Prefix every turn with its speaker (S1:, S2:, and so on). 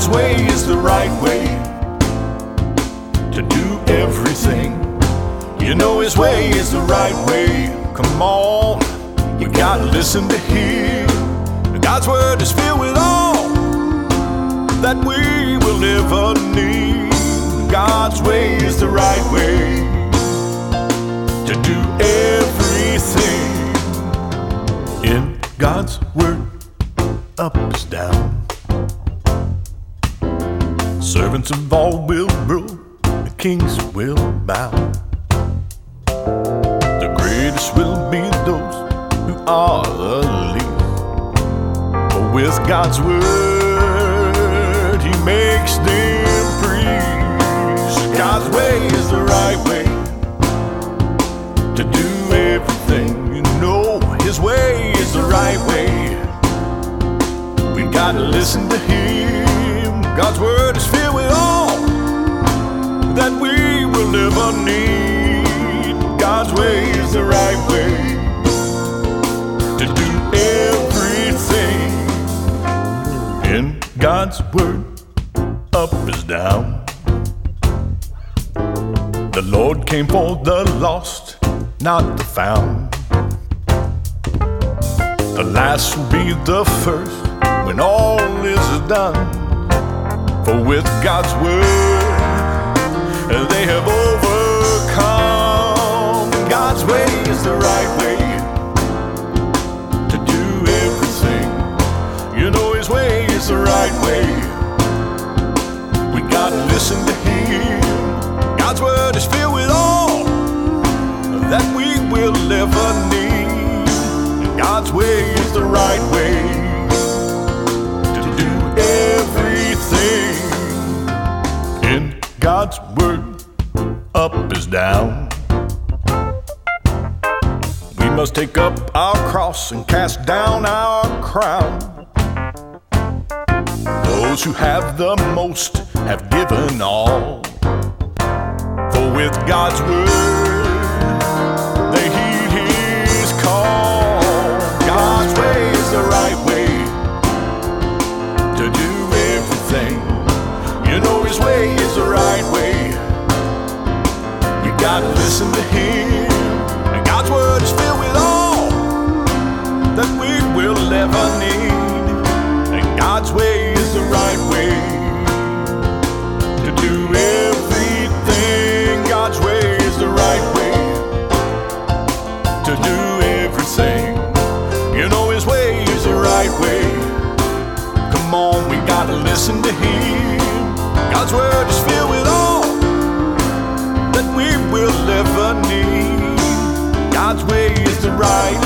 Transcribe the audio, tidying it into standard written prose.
S1: God's way is the right way to do everything. You know His way is the right way. Come on, you gotta listen to Him. God's word is filled with all that we will ever need. God's way is the right way to do everything. In God's word, up is down. Servants of all will rule, the kings will bow. The greatest will be those who are the least. For with God's word, He makes them priests. God's way is the right way to do everything. You know His way is the right way. We gotta listen to Him. God's word is filled with all that we will ever need. God's way is the right way to do everything. In God's word, up is down. The Lord came for the lost, not the found. The last will be the first when all is done. For with God's word, they have overcome. God's way is the right way to do everything. You know His way is the right way. We gotta listen to Him. God's word is filled with all that we will ever need. God's way is the right way to do everything. In God's word, up is down. We must take up our cross and cast down our crown. Those who have the most have given all. For with God's word, they heed His call. God's way is the right way to do everything. You know His way is the right way. We gotta listen to Him. And God's word is filled with all that we will ever need. And God's way is the right way to do everything. God's way is the right way to do everything. You know His way is the right way. Come on, we gotta listen to Him. God's word is filled with all that we will ever need. God's way is the right